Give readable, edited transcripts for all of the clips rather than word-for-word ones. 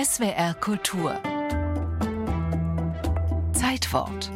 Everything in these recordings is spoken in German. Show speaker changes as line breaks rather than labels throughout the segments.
SWR Kultur Zeitwort.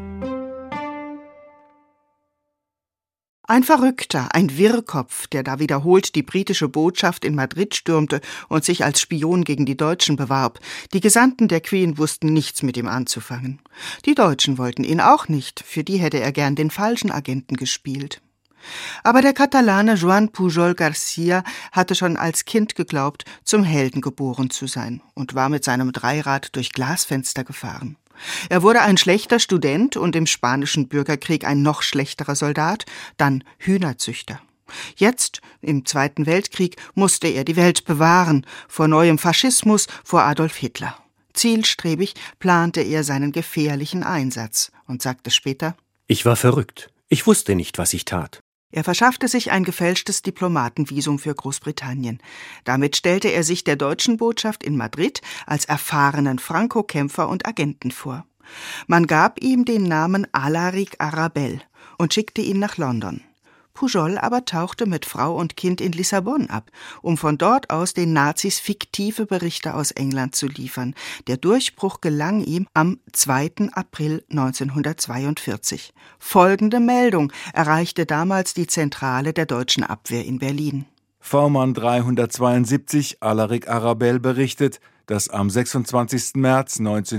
Ein Verrückter, ein Wirrkopf, der da wiederholt die britische Botschaft in Madrid stürmte und sich als Spion gegen die Deutschen bewarb. Die Gesandten der Queen wussten nichts mit ihm anzufangen. Die Deutschen wollten ihn auch nicht, für die hätte er gern den falschen Agenten gespielt. Aber der Katalane Joan Pujol Garcia hatte schon als Kind geglaubt, zum Helden geboren zu sein und war mit seinem Dreirad durch Glasfenster gefahren. Er wurde ein schlechter Student und im Spanischen Bürgerkrieg ein noch schlechterer Soldat, dann Hühnerzüchter. Jetzt, im Zweiten Weltkrieg, musste er die Welt bewahren, vor neuem Faschismus, vor Adolf Hitler. Zielstrebig plante er seinen gefährlichen Einsatz und sagte später:
Ich war verrückt. Ich wusste nicht, was ich tat.
Er verschaffte sich ein gefälschtes Diplomatenvisum für Großbritannien. Damit stellte er sich der deutschen Botschaft in Madrid als erfahrenen Franco-Kämpfer und Agenten vor. Man gab ihm den Namen Alaric Arabel und schickte ihn nach London. Pujol aber tauchte mit Frau und Kind in Lissabon ab, um von dort aus den Nazis fiktive Berichte aus England zu liefern. Der Durchbruch gelang ihm am 2. April 1942. Folgende Meldung erreichte damals die Zentrale der deutschen Abwehr in Berlin.
V-Mann 372 Alaric Arabel berichtet, dass am 26. März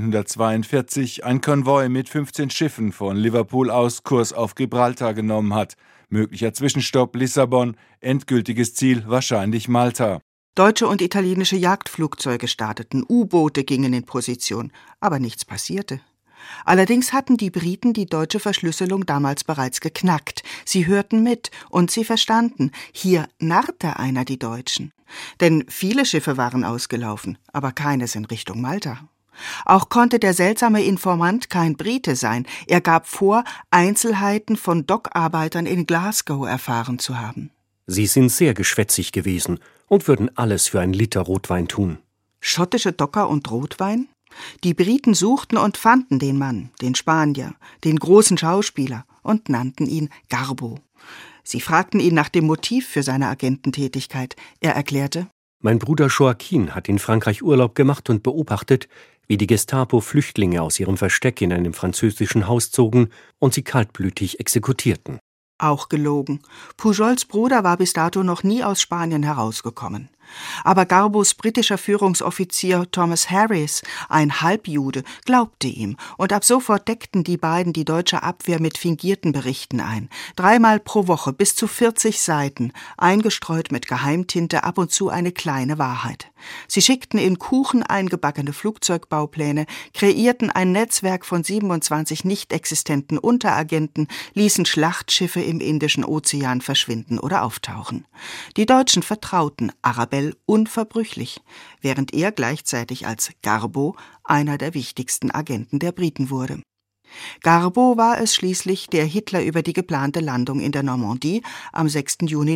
1942 ein Konvoi mit 15 Schiffen von Liverpool aus Kurs auf Gibraltar genommen hat. Möglicher Zwischenstopp Lissabon, endgültiges Ziel wahrscheinlich Malta.
Deutsche und italienische Jagdflugzeuge starteten, U-Boote gingen in Position, aber nichts passierte. Allerdings hatten die Briten die deutsche Verschlüsselung damals bereits geknackt. Sie hörten mit und sie verstanden, hier narrte einer die Deutschen. Denn viele Schiffe waren ausgelaufen, aber keines in Richtung Malta. Auch konnte der seltsame Informant kein Brite sein. Er gab vor, Einzelheiten von Dockarbeitern in Glasgow erfahren zu haben.
Sie sind sehr geschwätzig gewesen und würden alles für einen Liter Rotwein tun.
Schottische Docker und Rotwein? Die Briten suchten und fanden den Mann, den Spanier, den großen Schauspieler und nannten ihn Garbo. Sie fragten ihn nach dem Motiv für seine Agententätigkeit. Er erklärte:
Mein Bruder Joaquin hat in Frankreich Urlaub gemacht und beobachtet, wie die Gestapo Flüchtlinge aus ihrem Versteck in einem französischen Haus zogen und sie kaltblütig exekutierten.
Auch gelogen. Pujols Bruder war bis dato noch nie aus Spanien herausgekommen. Aber Garbos britischer Führungsoffizier Thomas Harris, ein Halbjude, glaubte ihm, und ab sofort deckten die beiden die deutsche Abwehr mit fingierten Berichten ein. 3-mal pro Woche, bis zu 40 Seiten, eingestreut mit Geheimtinte, ab und zu eine kleine Wahrheit. Sie schickten in Kuchen eingebackene Flugzeugbaupläne, kreierten ein Netzwerk von 27 nicht existenten Unteragenten, ließen Schlachtschiffe im Indischen Ozean verschwinden oder auftauchen. Die Deutschen vertrauten Arabel unverbrüchlich, während er gleichzeitig als Garbo einer der wichtigsten Agenten der Briten wurde. Garbo war es schließlich, der Hitler über die geplante Landung in der Normandie am 6. Juni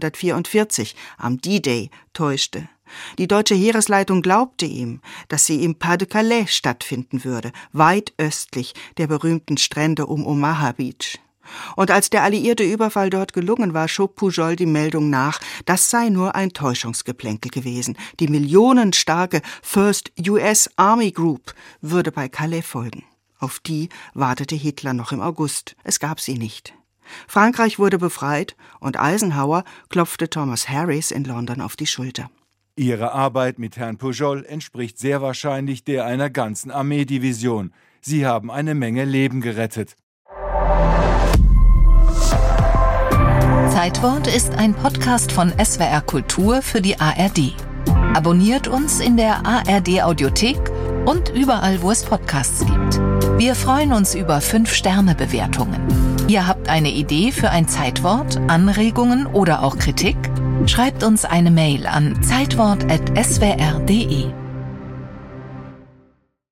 1944, am D-Day, täuschte. Die deutsche Heeresleitung glaubte ihm, dass sie im Pas-de-Calais stattfinden würde, weit östlich der berühmten Strände um Omaha Beach. Und als der alliierte Überfall dort gelungen war, schob Pujol die Meldung nach, das sei nur ein Täuschungsgeplänkel gewesen. Die millionenstarke First US Army Group würde bei Calais folgen. Auf die wartete Hitler noch im August. Es gab sie nicht. Frankreich wurde befreit und Eisenhower klopfte Thomas Harris in London auf die Schulter.
Ihre Arbeit mit Herrn Pujol entspricht sehr wahrscheinlich der einer ganzen Armeedivision. Sie haben eine Menge Leben gerettet.
Zeitwort ist ein Podcast von SWR Kultur für die ARD. Abonniert uns in der ARD Audiothek und überall, wo es Podcasts gibt. Wir freuen uns über 5-Sterne-Bewertungen. Ihr habt eine Idee für ein Zeitwort, Anregungen oder auch Kritik? Schreibt uns eine Mail an zeitwort@swr.de.